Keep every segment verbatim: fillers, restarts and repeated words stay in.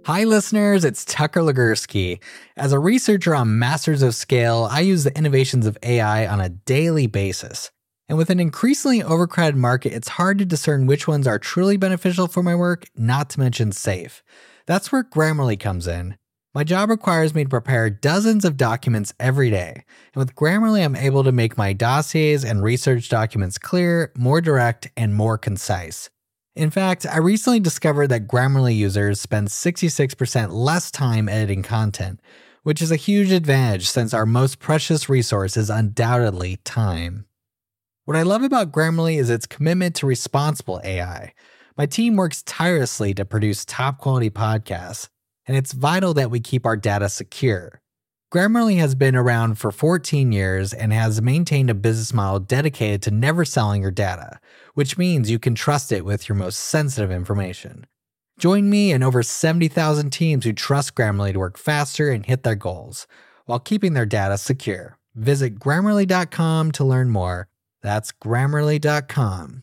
Hi listeners, it's Tucker Legursky. As a researcher on Masters of Scale, I use the innovations of A I on a daily basis. And with an increasingly overcrowded market, it's hard to discern which ones are truly beneficial for my work, not to mention safe. That's where Grammarly comes in. My job requires me to prepare dozens of documents every day. And with Grammarly, I'm able to make my dossiers and research documents clear, more direct, and more concise. In fact, I recently discovered that Grammarly users spend sixty-six percent less time editing content, which is a huge advantage since our most precious resource is undoubtedly time. What I love about Grammarly is its commitment to responsible A I. My team works tirelessly to produce top-quality podcasts, and it's vital that we keep our data secure. Grammarly has been around for fourteen years and has maintained a business model dedicated to never selling your data, which means you can trust it with your most sensitive information. Join me and over seventy thousand teams who trust Grammarly to work faster and hit their goals, while keeping their data secure. Visit Grammarly dot com to learn more. That's Grammarly dot com.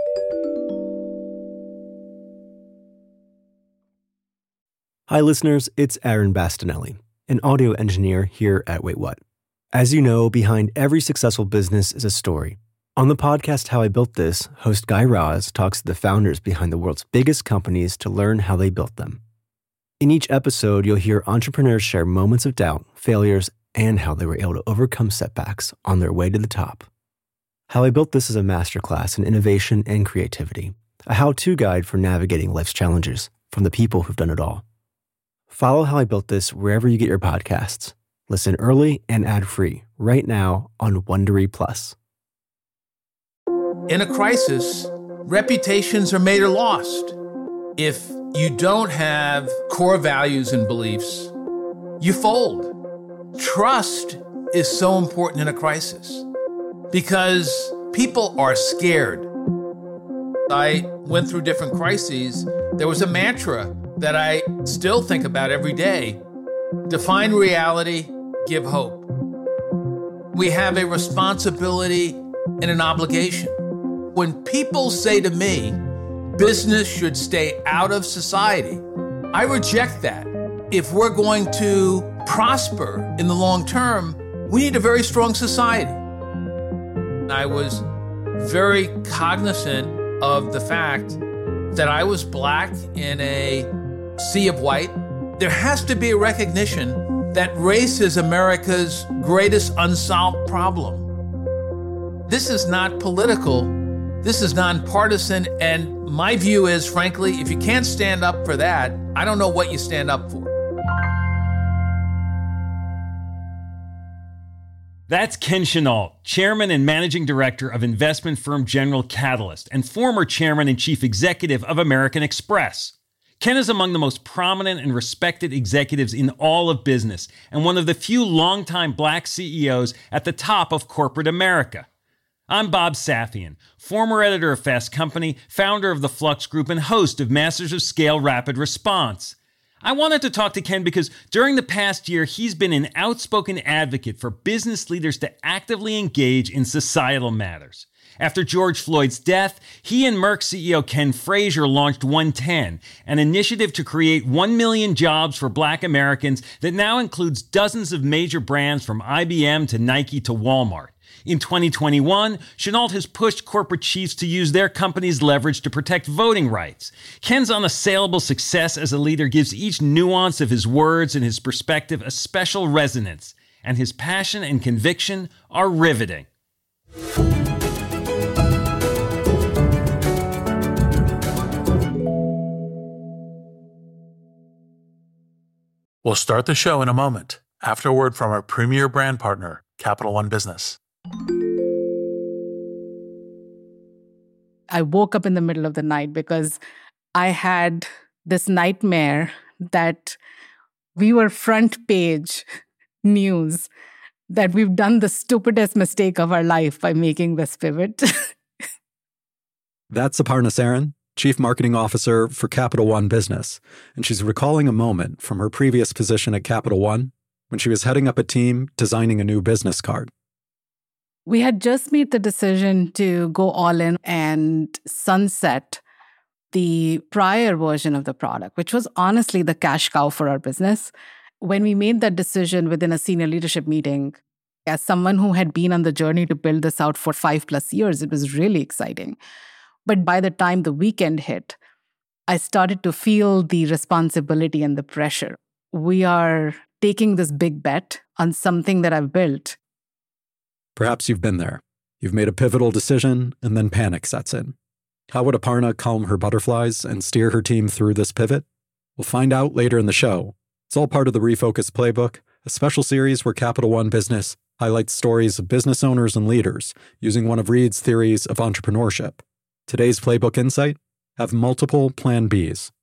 Hi listeners, it's Aaron Bastinelli, an audio engineer here at Wait What. As you know, behind every successful business is a story. On the podcast How I Built This, host Guy Raz talks to the founders behind the world's biggest companies to learn how they built them. In each episode, you'll hear entrepreneurs share moments of doubt, failures, and how they were able to overcome setbacks on their way to the top. How I Built This is a masterclass in innovation and creativity, a how-to guide for navigating life's challenges from the people who've done it all. Follow How I Built This wherever you get your podcasts. Listen early and ad-free right now on Wondery Plus. In a crisis, reputations are made or lost. If you don't have core values and beliefs, you fold. Trust is so important in a crisis because people are scared. I went through different crises. There was a mantra that I still think about every day. Define reality, give hope. We have a responsibility and an obligation. When people say to me, business should stay out of society, I reject that. If we're going to prosper in the long term, we need a very strong society. I was very cognizant of the fact that I was black in a sea of white. There has to be a recognition that race is America's greatest unsolved problem. This is not political. This is nonpartisan. And my view is, frankly, if you can't stand up for that, I don't know what you stand up for. That's Ken Chenault, chairman and managing director of investment firm General Catalyst and former chairman and chief executive of American Express. Ken is among the most prominent and respected executives in all of business and one of the few longtime black C E Os at the top of corporate America. I'm Bob Safian, former editor of Fast Company, founder of the Flux Group, and host of Masters of Scale Rapid Response. I wanted to talk to Ken because during the past year, he's been an outspoken advocate for business leaders to actively engage in societal matters. After George Floyd's death, he and Merck C E O Ken Frazier launched one ten, an initiative to create one million jobs for black Americans that now includes dozens of major brands from I B M to Nike to Walmart. In twenty twenty-one, Chenault has pushed corporate chiefs to use their company's leverage to protect voting rights. Ken's unassailable success as a leader gives each nuance of his words and his perspective a special resonance, and his passion and conviction are riveting. We'll start the show in a moment, after a word from our premier brand partner, Capital One Business. I woke up in the middle of the night because I had this nightmare that we were front page news, that we've done the stupidest mistake of our life by making this pivot. That's Aparna Saran, Chief Marketing Officer for Capital One Business, and she's recalling a moment from her previous position at Capital One when she was heading up a team designing a new business card. We had just made the decision to go all in and sunset the prior version of the product, which was honestly the cash cow for our business. When we made that decision within a senior leadership meeting, as someone who had been on the journey to build this out for five plus years, it was really exciting. But by the time the weekend hit, I started to feel the responsibility and the pressure. We are taking this big bet on something that I've built. Perhaps you've been there. You've made a pivotal decision, and then panic sets in. How would Aparna calm her butterflies and steer her team through this pivot? We'll find out later in the show. It's all part of the Refocus Playbook, a special series where Capital One Business highlights stories of business owners and leaders using one of Reid's theories of entrepreneurship. Today's Playbook Insight: have multiple Plan Bs.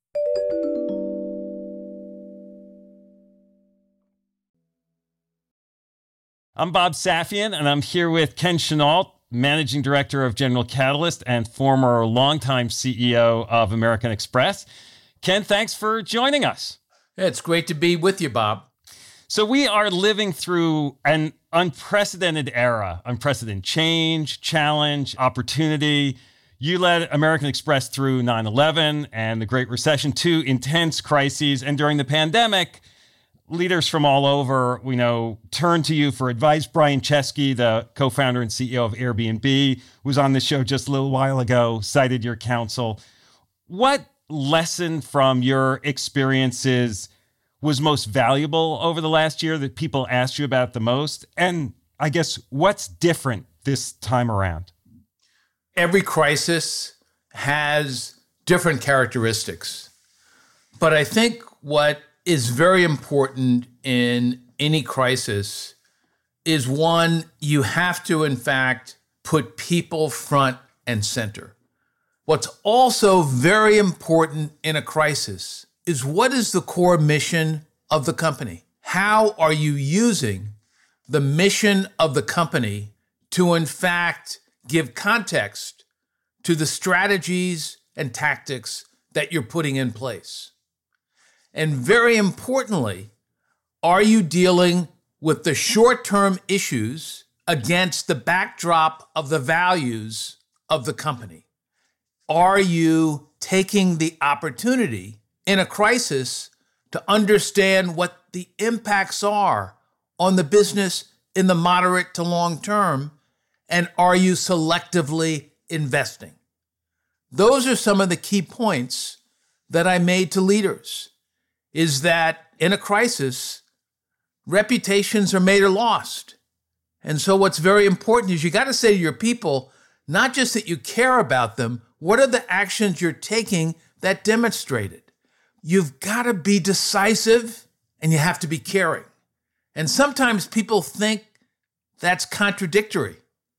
I'm Bob Safian, and I'm here with Ken Chenault, Managing Director of General Catalyst and former longtime C E O of American Express. Ken, thanks for joining us. It's great to be with you, Bob. So we are living through an unprecedented era, unprecedented change, challenge, opportunity. You led American Express through nine eleven and the Great Recession, two intense crises. And during the pandemic, leaders from all over, we know, turned to you for advice. Brian Chesky, the co-founder and C E O of Airbnb, was on the show just a little while ago, cited your counsel. What lesson from your experiences was most valuable over the last year that people asked you about the most? And I guess what's different this time around? Every crisis has different characteristics. But I think what is very important in any crisis is, one, you have to, in fact, put people front and center. What's also very important in a crisis is, what is the core mission of the company? How are you using the mission of the company to, in fact, give context to the strategies and tactics that you're putting in place? And very importantly, are you dealing with the short-term issues against the backdrop of the values of the company? Are you taking the opportunity in a crisis to understand what the impacts are on the business in the moderate to long term? And are you selectively investing? Those are some of the key points that I made to leaders, is that in a crisis, reputations are made or lost. And so what's very important is you got to say to your people, not just that you care about them, what are the actions you're taking that demonstrate it? You've got to be decisive and you have to be caring. And sometimes people think that's contradictory.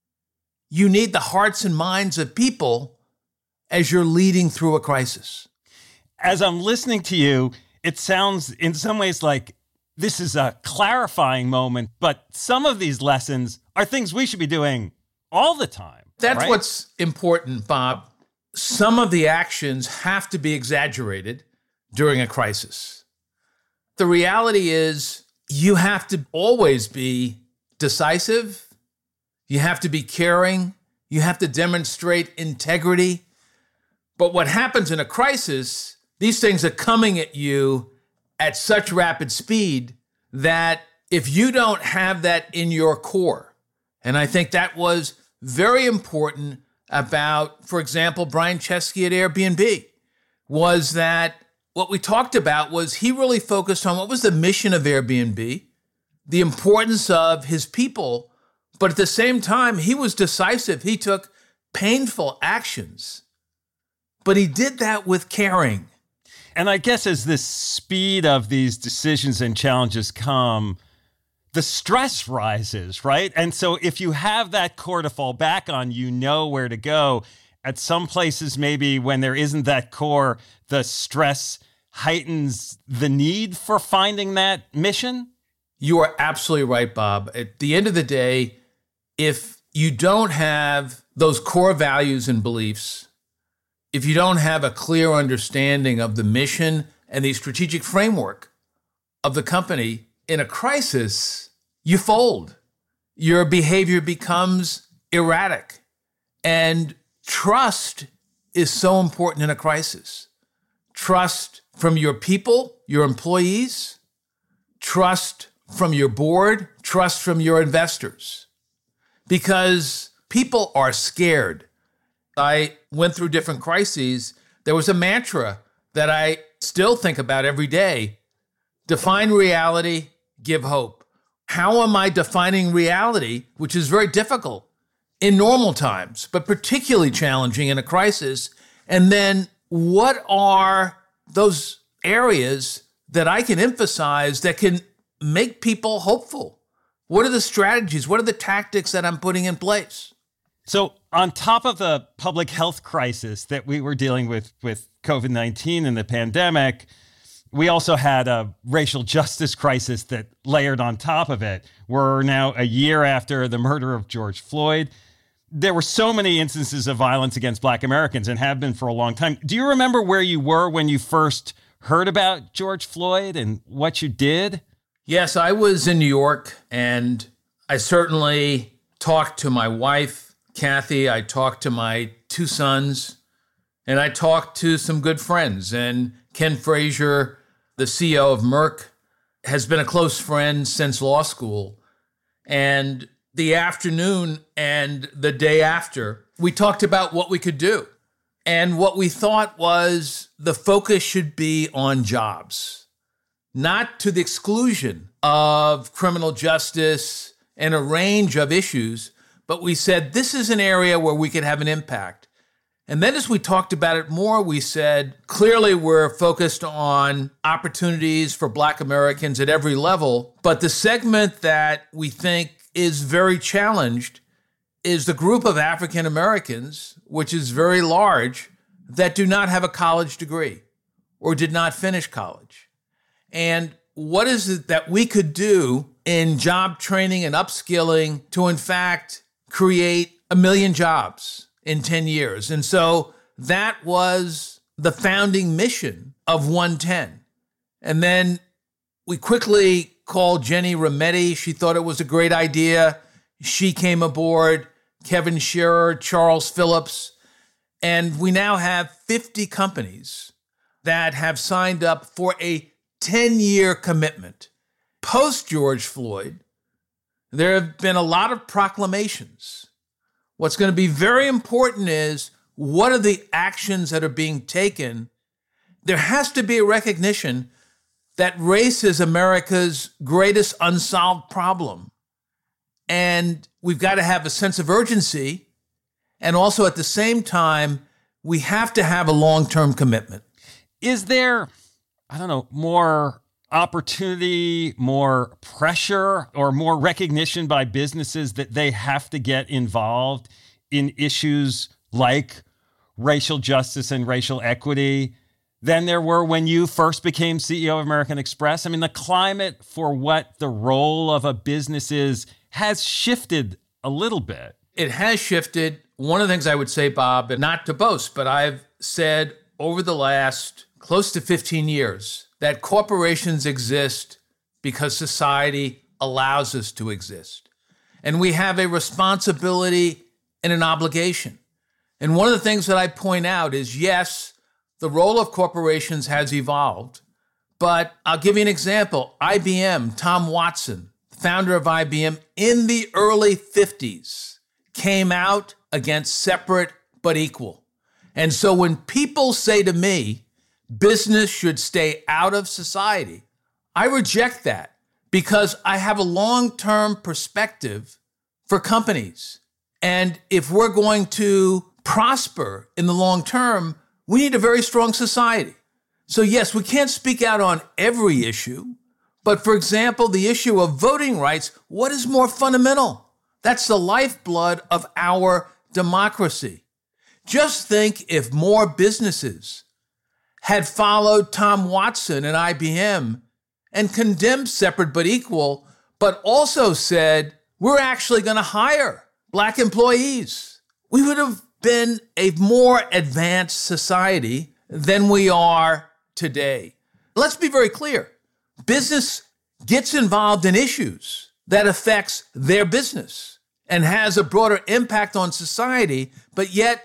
You need the hearts and minds of people as you're leading through a crisis. As I'm listening to you, it sounds in some ways like this is a clarifying moment, but some of these lessons are things we should be doing all the time. That's right? What's important, Bob. Some of the actions have to be exaggerated during a crisis. The reality is you have to always be decisive. You have to be caring. You have to demonstrate integrity. But what happens in a crisis, these things are coming at you at such rapid speed that if you don't have that in your core, and I think that was very important about, for example, Brian Chesky at Airbnb, was that what we talked about was he really focused on what was the mission of Airbnb, the importance of his people, but at the same time, he was decisive. He took painful actions, but he did that with caring. And I guess as the speed of these decisions and challenges come, the stress rises, right? And so if you have that core to fall back on, you know where to go. At some places, maybe when there isn't that core, the stress heightens the need for finding that mission. You are absolutely right, Bob. At the end of the day, if you don't have those core values and beliefs, if you don't have a clear understanding of the mission and the strategic framework of the company, in a crisis, you fold. Your behavior becomes erratic. And trust is so important in a crisis. Trust from your people, your employees, trust from your board, trust from your investors. Because people are scared. I went through different crises. There was a mantra that I still think about every day. Define reality, give hope. How am I defining reality, which is very difficult in normal times, but particularly challenging in a crisis? And then what are those areas that I can emphasize that can make people hopeful? What are the strategies? What are the tactics that I'm putting in place? So on top of the public health crisis that we were dealing with with COVID nineteen and the pandemic, we also had a racial justice crisis that layered on top of it. We're now a year after the murder of George Floyd. There were so many instances of violence against Black Americans and have been for a long time. Do you remember where you were when you first heard about George Floyd and what you did? Yes, I was in New York, and I certainly talked to my wife, Kathy. I talked to my two sons, and I talked to some good friends. And Ken Frazier, the C E O of Merck, has been a close friend since law school. And the afternoon and the day after, we talked about what we could do. And what we thought was the focus should be on jobs, not to the exclusion of criminal justice and a range of issues, but we said this is an area where we could have an impact. And then as we talked about it more, we said, clearly we're focused on opportunities for Black Americans at every level, but the segment that we think is very challenged is the group of African Americans, which is very large, that do not have a college degree or did not finish college. And what is it that we could do in job training and upskilling to, in fact, create a million jobs in ten years? And so that was the founding mission of one ten. And then we quickly called Jenny Rometty. She thought it was a great idea. She came aboard, Kevin Shearer, Charles Phillips, and we now have fifty companies that have signed up for a ten-year commitment. Post-George Floyd, there have been a lot of proclamations. What's going to be very important is what are the actions that are being taken? There has to be a recognition that race is America's greatest unsolved problem. And we've got to have a sense of urgency. And also at the same time, we have to have a long-term commitment. Is there, I don't know, more opportunity, more pressure, or more recognition by businesses that they have to get involved in issues like racial justice and racial equity than there were when you first became C E O of American Express? I mean, the climate for what the role of a business is has shifted a little bit. It has shifted. One of the things I would say, Bob, and not to boast, but I've said over the last close to fifteen years that corporations exist because society allows us to exist. And we have a responsibility and an obligation. And one of the things that I point out is, yes, the role of corporations has evolved, but I'll give you an example. I B M, Tom Watson, founder of I B M, in the early fifties, came out against separate but equal. And so when people say to me, business should stay out of society, I reject that because I have a long-term perspective for companies. And if we're going to prosper in the long term, we need a very strong society. So yes, we can't speak out on every issue, but for example, the issue of voting rights, what is more fundamental? That's the lifeblood of our democracy. Just think if more businesses had followed Tom Watson and I B M and condemned separate but equal, but also said, we're actually going to hire Black employees, we would have been a more advanced society than we are today. Let's be very clear. Business gets involved in issues that affects their business and has a broader impact on society, but yet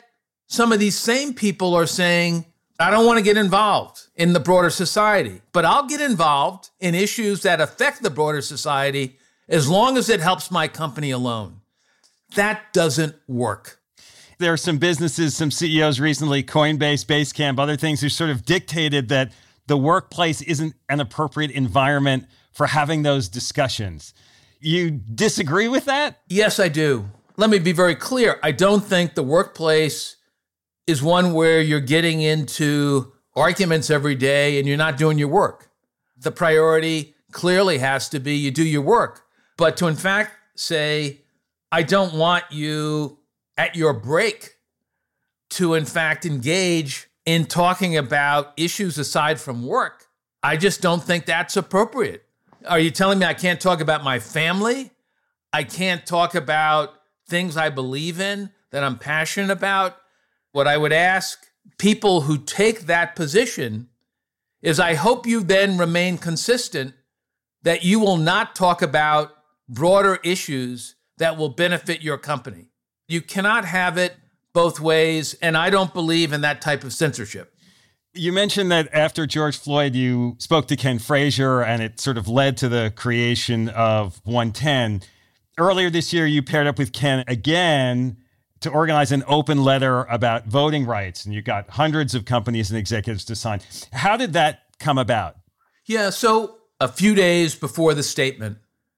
some of these same people are saying, I don't want to get involved in the broader society, but I'll get involved in issues that affect the broader society as long as it helps my company alone. That doesn't work. There are some businesses, some C E Os recently, Coinbase, Basecamp, other things who sort of dictated that the workplace isn't an appropriate environment for having those discussions. You disagree with that? Yes, I do. Let me be very clear. I don't think the workplace is one where you're getting into arguments every day and you're not doing your work. The priority clearly has to be you do your work. But to in fact say, I don't want you at your break to in fact engage in talking about issues aside from work, I just don't think that's appropriate. Are you telling me I can't talk about my family? I can't talk about things I believe in, that I'm passionate about? What I would ask people who take that position is I hope you then remain consistent that you will not talk about broader issues that will benefit your company. You cannot have it both ways, and I don't believe in that type of censorship. You mentioned that after George Floyd, you spoke to Ken Frazier, and it sort of led to the creation of one ten. Earlier this year, you paired up with Ken again to organize an open letter about voting rights, and you got hundreds of companies and executives to sign. How did that come about? Yeah, so a few days before the statement,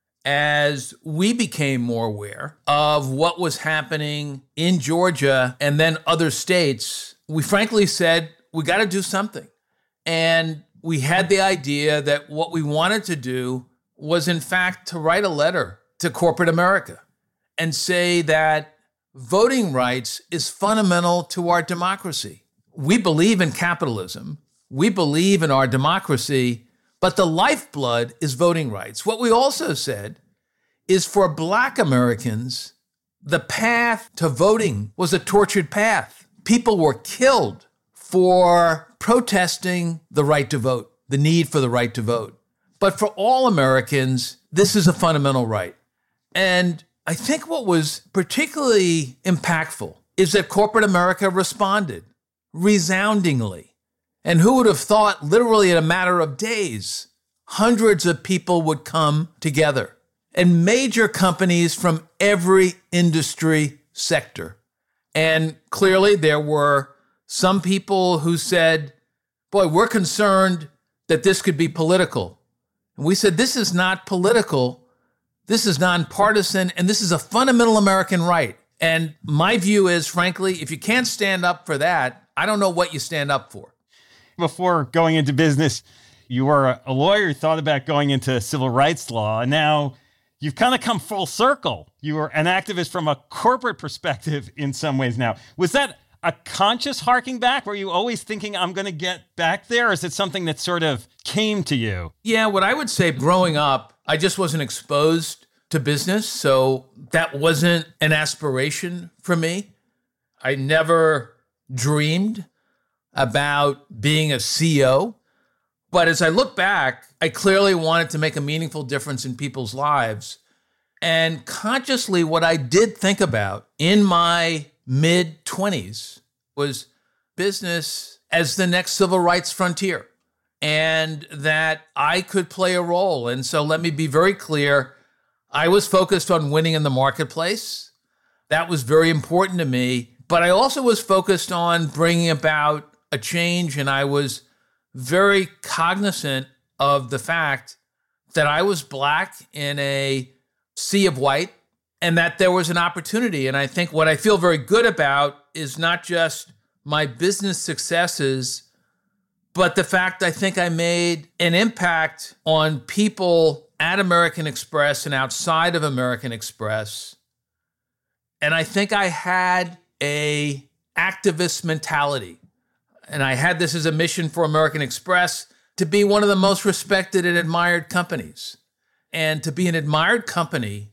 as we became more aware of what was happening in Georgia and then other states, we frankly said, we got to do something. And we had the idea that what we wanted to do was, in fact, to write a letter to corporate America and say that voting rights is fundamental to our democracy. We believe in capitalism. We believe in our democracy. But the lifeblood is voting rights. What we also said is for Black Americans, the path to voting was a tortured path. People were killed for protesting the right to vote, the need for the right to vote. But for all Americans, this is a fundamental right. And I think what was particularly impactful is that corporate America responded resoundingly. And who would have thought, literally in a matter of days, hundreds of people would come together, and major companies from every industry sector. And clearly there were some people who said, boy, we're concerned that this could be political. And we said, this is not political. This is nonpartisan, and this is a fundamental American right. And my view is, frankly, if you can't stand up for that, I don't know what you stand up for. Before going into business, you were a lawyer, thought about going into civil rights law, and now you've kind of come full circle. You were an activist from a corporate perspective in some ways now. Was that a conscious harking back? Were you always thinking, I'm going to get back there? Or is it something that sort of came to you? Yeah, what I would say, growing up, I just wasn't exposed to business, so that wasn't an aspiration for me. I never dreamed about being a C E O. But as I look back, I clearly wanted to make a meaningful difference in people's lives. And consciously, what I did think about in my mid-twenties was business as the next civil rights frontier, and that I could play a role. And so let me be very clear. I was focused on winning in the marketplace. That was very important to me. But I also was focused on bringing about a change, and I was very cognizant of the fact that I was Black in a sea of white, and that there was an opportunity. And I think what I feel very good about is not just my business successes, but the fact I think I made an impact on people at American Express and outside of American Express. And I think I had a activist mentality. And I had this as a mission for American Express to be one of the most respected and admired companies. And to be an admired company,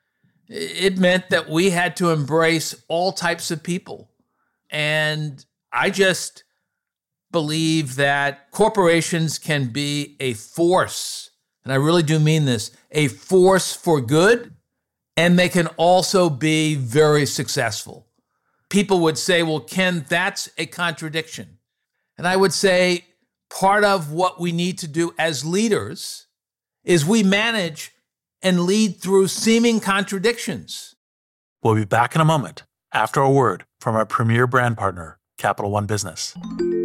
it meant that we had to embrace all types of people. And I just believe that corporations can be a force, and I really do mean this, a force for good, and they can also be very successful. people would say, well, Ken, that's a contradiction. And I would say part of what we need to do as leaders is we manage and lead through seeming contradictions. We'll be back in a moment after a word from our premier brand partner, Capital One Business.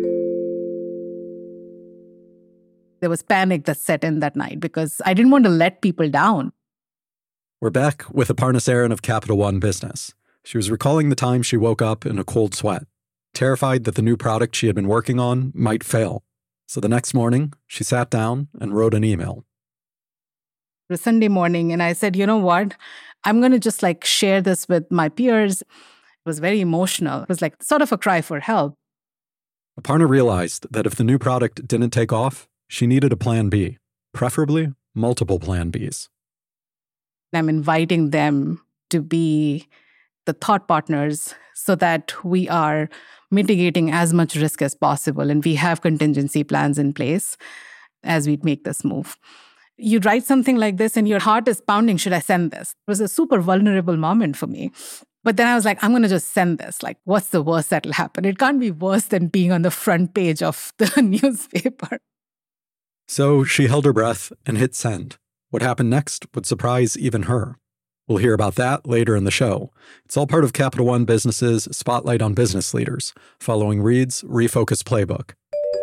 There was panic that set in that night because I didn't want to let people down. We're back with Aparna Saran of Capital One Business. She was recalling the time she woke up in a cold sweat, terrified that the new product she had been working on might fail. So the next morning, she sat down and wrote an email. It was Sunday morning, and I said, you know what? I'm going to just like share this with my peers. It was very emotional. It was like sort of a cry for help. Aparna realized that if the new product didn't take off, she needed a plan B, preferably multiple plan Bs. I'm inviting them to be the thought partners so that we are mitigating as much risk as possible and we have contingency plans in place as we make this move. You write something like this and your heart is pounding, should I send this? It was a super vulnerable moment for me. But then I was like, I'm going to just send this. Like, what's the worst that'll happen? It can't be worse than being on the front page of the newspaper. So she held her breath and hit send. What happened next would surprise even her. We'll hear about that later in the show. It's all part of Capital One Business's Spotlight on Business Leaders, following Reid's Refocus Playbook.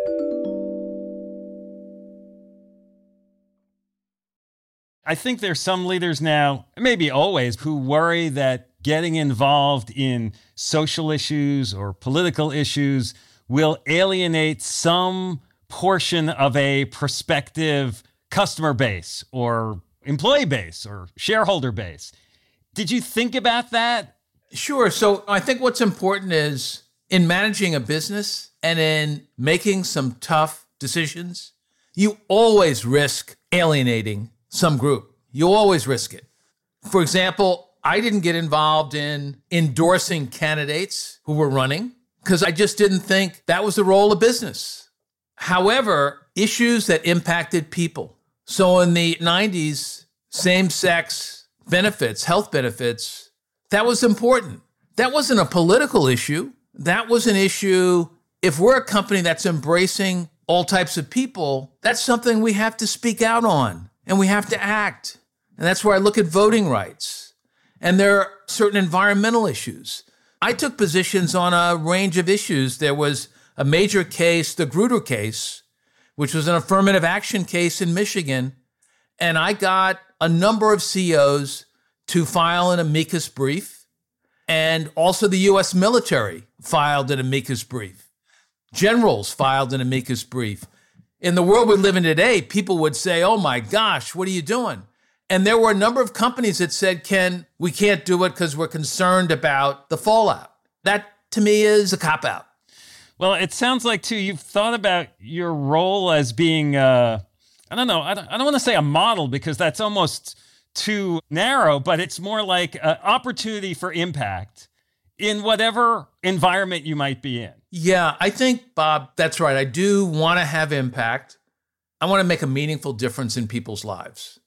I think there's some leaders now, maybe always, who worry that getting involved in social issues or political issues will alienate some portion of a prospective customer base or employee base or shareholder base. Did you think about that? Sure. So I think what's important is in managing a business and in making some tough decisions, you always risk alienating some group. You always risk it. For example, I didn't get involved in endorsing candidates who were running because I just didn't think that was the role of business. However, issues that impacted people. So in the nineties, same-sex benefits, health benefits, that was important. That wasn't a political issue. That was an issue, if we're a company that's embracing all types of people, that's something we have to speak out on and we have to act. And that's where I look at voting rights. And there are certain environmental issues. I took positions on a range of issues. There was a major case, the Grutter case, which was an affirmative action case in Michigan. And I got a number of C E Os to file an amicus brief. And also the U S military filed an amicus brief. Generals filed an amicus brief. In the world we live in today, people would say, oh my gosh, what are you doing? And there were a number of companies that said, Ken, we can't do it because we're concerned about the fallout. That, to me, is a cop-out. Well, it sounds like, too, you've thought about your role as being, uh, I don't know, I don't, I don't want to say a model because that's almost too narrow, but it's more like an opportunity for impact in whatever environment you might be in. Yeah, I think, Bob, that's right. I do want to have impact. I want to make a meaningful difference in people's lives.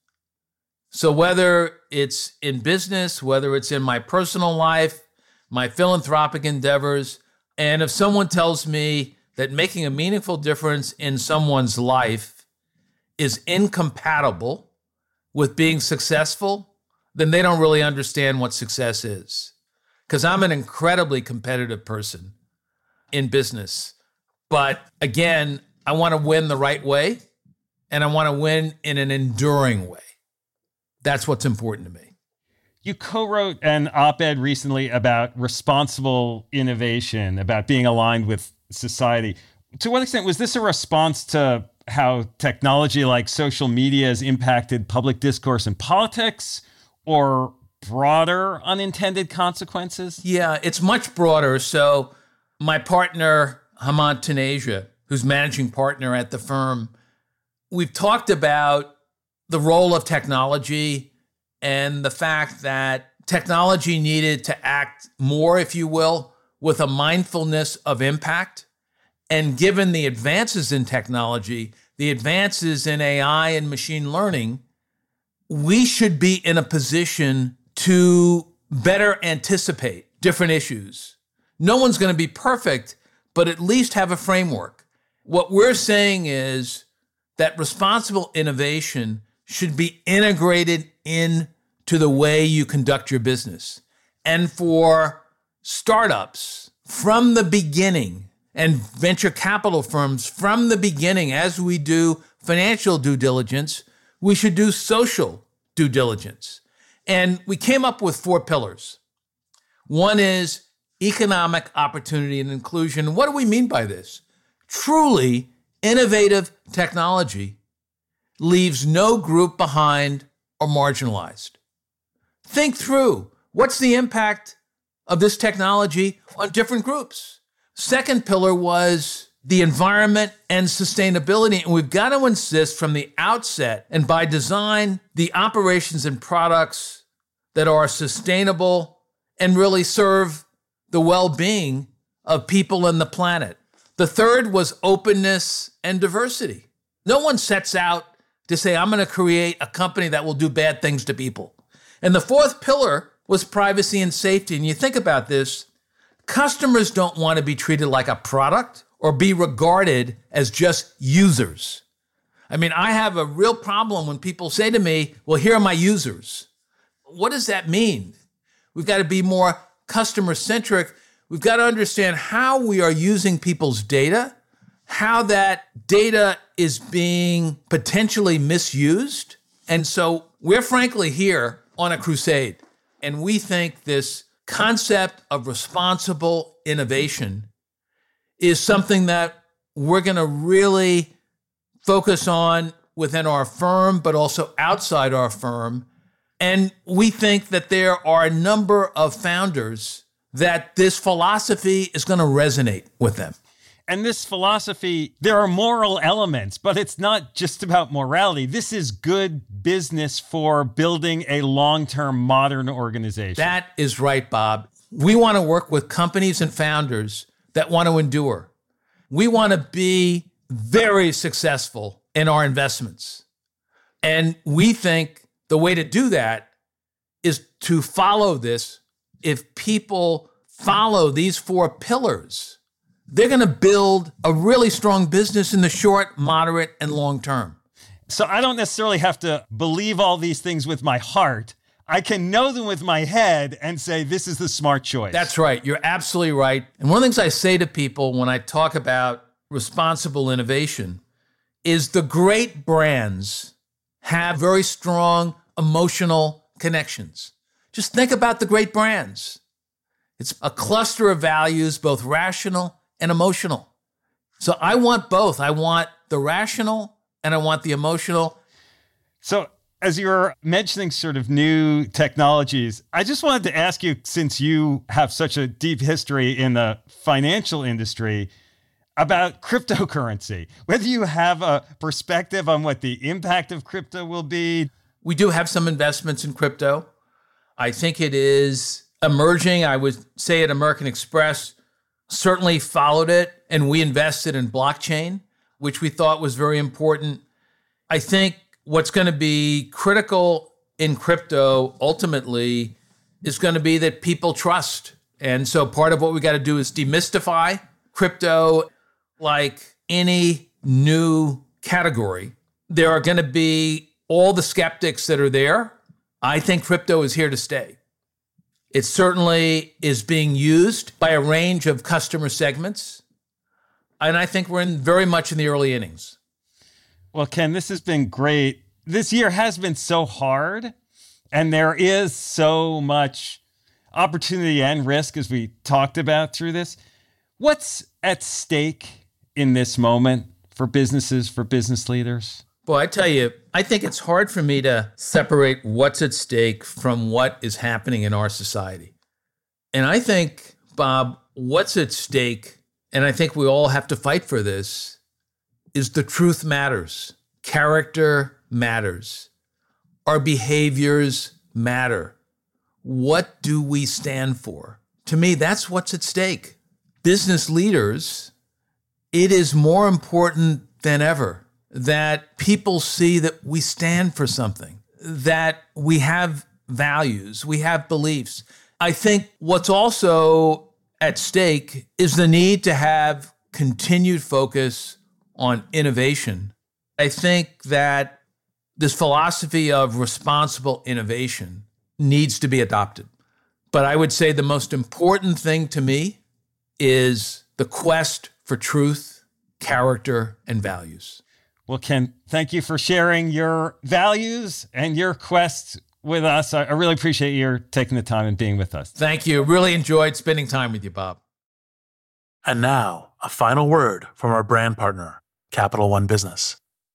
So whether it's in business, whether it's in my personal life, my philanthropic endeavors, and if someone tells me that making a meaningful difference in someone's life is incompatible with being successful, then they don't really understand what success is. Because I'm an incredibly competitive person in business. But again, I want to win the right way, and I want to win in an enduring way. That's what's important to me. You co-wrote an op-ed recently about responsible innovation, about being aligned with society. To what extent was this a response to how technology like social media has impacted public discourse and politics, or broader unintended consequences? Yeah, it's much broader. So my partner, Hemant Taneja, who's managing partner at the firm, we've talked about the role of technology and the fact that technology needed to act more, if you will, with a mindfulness of impact. And given the advances in technology, the advances in A I and machine learning, we should be in a position to better anticipate different issues, No one's going to be perfect, but at least have a framework. What we're saying is that responsible innovation should be integrated into the way you conduct your business. And for startups from the beginning, and venture capital firms from the beginning, as we do financial due diligence, we should do social due diligence. And we came up with four pillars. One is economic opportunity and inclusion. What do we mean by this? Truly innovative technology leaves no group behind or marginalized. Think through, what's the impact of this technology on different groups? Second pillar was the environment and sustainability. And we've got to insist from the outset and by design, the operations and products that are sustainable and really serve the well-being of people and the planet. The third was openness and diversity. No one sets out to say, I'm going to create a company that will do bad things to people. And the fourth pillar was privacy and safety. And you think about this, customers don't want to be treated like a product or be regarded as just users. I mean, I have a real problem when people say to me, well, here are my users. What does that mean? We've got to be more customer-centric. We've got to understand how we are using people's data, how that data is being potentially misused. And so we're frankly here on a crusade. And we think this concept of responsible innovation is something that we're going to really focus on within our firm, but also outside our firm. And we think that there are a number of founders that this philosophy is going to resonate with them. And this philosophy, there are moral elements, but it's not just about morality. This is good business for building a long-term modern organization. That is right, Bob. We want to work with companies and founders that want to endure. We want to be very successful in our investments. And we think the way to do that is to follow this. If people follow these four pillars, they're going to build a really strong business in the short, moderate, and long term. So I don't necessarily have to believe all these things with my heart. I can know them with my head and say, this is the smart choice. That's right. You're absolutely right. And one of the things I say to people when I talk about responsible innovation is the great brands have very strong emotional connections. Just think about the great brands. It's a cluster of values, both rational and emotional. So I want both. I want the rational and I want the emotional. So as you were mentioning sort of new technologies, I just wanted to ask you, since you have such a deep history in the financial industry, about cryptocurrency, whether you have a perspective on what the impact of crypto will be. We do have some investments in crypto. I think it is emerging. I would say at American Express, certainly followed it, and we invested in blockchain, which we thought was very important. I think what's going to be critical in crypto ultimately is going to be that people trust. And so part of what we got to do is demystify crypto. Like any new category, there are going to be all the skeptics that are there. I think crypto is here to stay. It certainly is being used by a range of customer segments. And I think we're in very much in the early innings. Well, Ken, this has been great. This year has been so hard, and there is so much opportunity and risk, as we talked about through this. What's at stake in this moment for businesses, for business leaders? Well, I tell you, I think it's hard for me to separate what's at stake from what is happening in our society. And I think, Bob, what's at stake, and I think we all have to fight for this, is the truth matters. Character matters. Our behaviors matter. What do we stand for? To me, that's what's at stake. Business leaders, it is more important than ever that people see that we stand for something, that we have values, we have beliefs. I think what's also at stake is the need to have continued focus on innovation. I think that this philosophy of responsible innovation needs to be adopted. But I would say the most important thing to me is the quest for truth, character, and values. Well, Ken, thank you for sharing your values and your quest with us. I really appreciate your taking the time and being with us. Thank you. Really enjoyed spending time with you, Bob. And now, a final word from our brand partner, Capital One Business.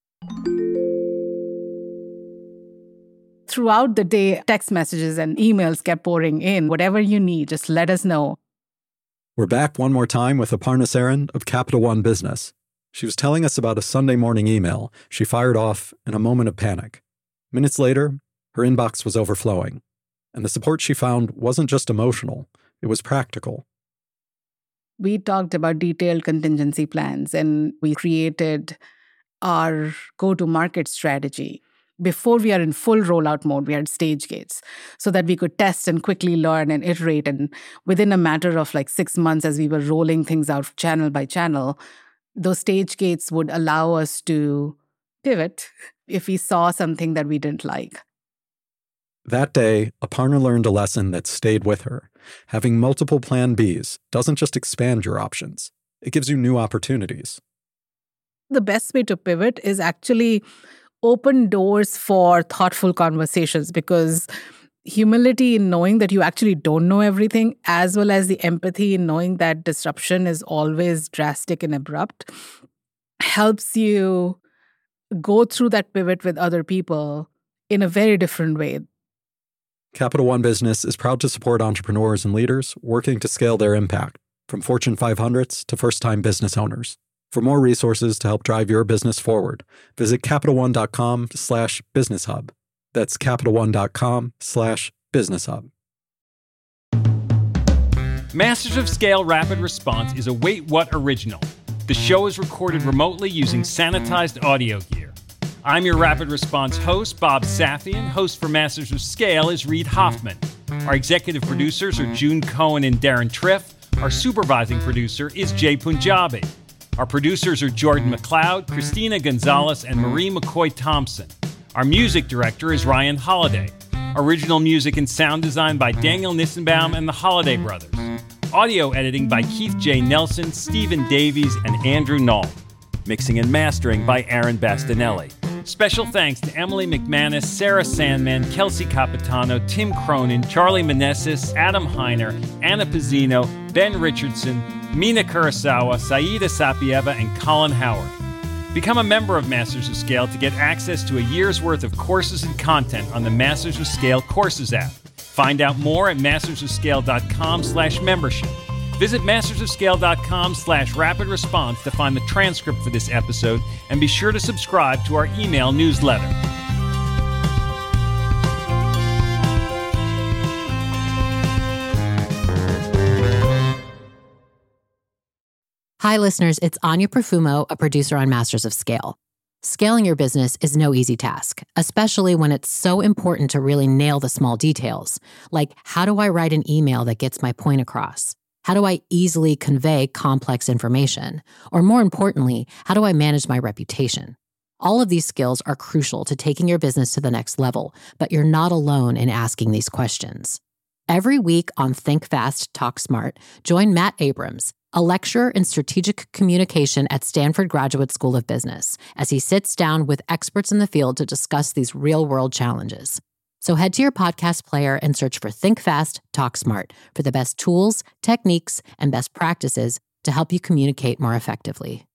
Throughout the day, text messages and emails kept pouring in. Whatever you need, just let us know. We're back one more time with Aparna Saran of Capital One Business. She was telling us about a Sunday morning email she fired off in a moment of panic. Minutes later, her inbox was overflowing, and the support she found wasn't just emotional, it was practical. We talked about detailed contingency plans, and we created our go-to-market strategy. Before we are in full rollout mode, we had stage gates so that we could test and quickly learn and iterate. And within a matter of like six months, as we were rolling things out channel by channel, those stage gates would allow us to pivot if we saw something that we didn't like. That day, Aparna learned a lesson that stayed with her. Having multiple plan Bs doesn't just expand your options, it gives you new opportunities. The best way to pivot is actually open doors for thoughtful conversations, because humility in knowing that you actually don't know everything, as well as the empathy in knowing that disruption is always drastic and abrupt, helps you go through that pivot with other people in a very different way. Capital One Business is proud to support entrepreneurs and leaders working to scale their impact, from Fortune five hundreds to first-time business owners. For more resources to help drive your business forward, visit CapitalOne.com slash Business Hub. That's CapitalOne.com slash Business Hub. Masters of Scale Rapid Response is a Wait What original. The show is recorded remotely using sanitized audio gear. I'm your Rapid Response host, Bob Safian. Host for Masters of Scale is Reid Hoffman. Our executive producers are June Cohen and Darren Triff. Our supervising producer is Jay Punjabi. Our producers are Jordan McLeod, Christina Gonzalez, and Marie McCoy Thompson. Our music director is Ryan Holiday. Original music and sound design by Daniel Nissenbaum and the Holiday Brothers. Audio editing by Keith J. Nelson, Stephen Davies, and Andrew Knoll. Mixing and mastering by Aaron Bastinelli. Special thanks to Emily McManus, Sarah Sandman, Kelsey Capitano, Tim Cronin, Charlie Meneses, Adam Heiner, Anna Pizzino, Ben Richardson, Mina Kurosawa, Saida Sapieva, and Colin Howard. Become a member of Masters of Scale to get access to a year's worth of courses and content on the Masters of Scale Courses app. Find out more at mastersofscale.com slash membership. Visit mastersofscale.com slash rapid response to find the transcript for this episode, and be sure to subscribe to our email newsletter. Hi, listeners. It's Anya Profumo, a producer on Masters of Scale. Scaling your business is no easy task, especially when it's so important to really nail the small details, like how do I write an email that gets my point across? How do I easily convey complex information? Or more importantly, how do I manage my reputation? All of these skills are crucial to taking your business to the next level, but you're not alone in asking these questions. Every week on Think Fast, Talk Smart, join Matt Abrams, a lecturer in strategic communication at Stanford Graduate School of Business, as he sits down with experts in the field to discuss these real-world challenges. So head to your podcast player and search for Think Fast, Talk Smart for the best tools, techniques, and best practices to help you communicate more effectively.